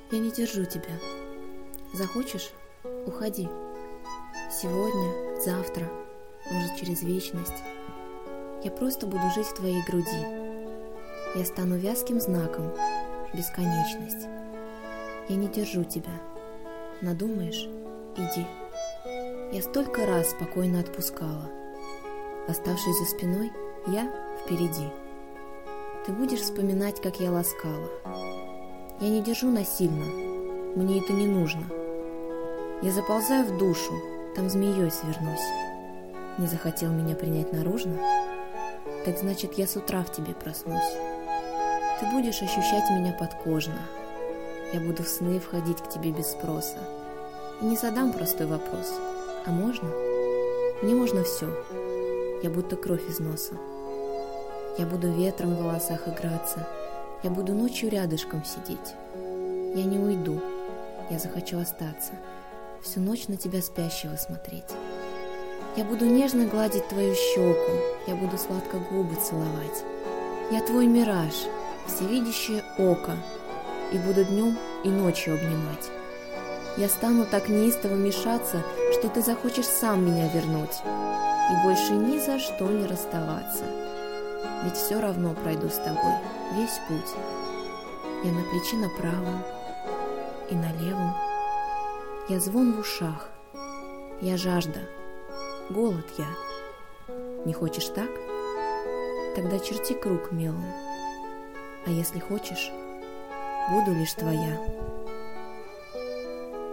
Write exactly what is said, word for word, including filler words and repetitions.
Я не держу тебя. Захочешь — уходи. Сегодня, завтра, может, через вечность. Я просто буду жить в твоей груди. Я стану вязким знаком, бесконечность. Я не держу тебя. Надумаешь — иди. Я столько раз спокойно отпускала. Оставшись за спиной, я впереди. Ты будешь вспоминать, как я ласкала. Я не держу насильно, мне это не нужно. Я заползаю в душу, там змеей свернусь. Не захотел меня принять наружно? Так значит, я с утра в тебе проснусь. Ты будешь ощущать меня подкожно. Я буду в сны входить к тебе без спроса. И не задам простой вопрос: а можно? Мне можно все. Я будто кровь из носа. Я буду ветром в волосах играться. Я буду ночью рядышком сидеть. Я не уйду, я захочу остаться, всю ночь на тебя спящего смотреть. Я буду нежно гладить твою щеку, я буду сладко губы целовать. Я твой мираж, всевидящее око, и буду днем и ночью обнимать. Я стану так неистово мешаться, что ты захочешь сам меня вернуть, и больше ни за что не расставаться. Ведь все равно пройду с тобой весь путь. Я на плече на правом и на левом. Я звон в ушах, я жажда, голод я. Не хочешь так? Тогда черти круг мелом. А если хочешь, буду лишь твоя.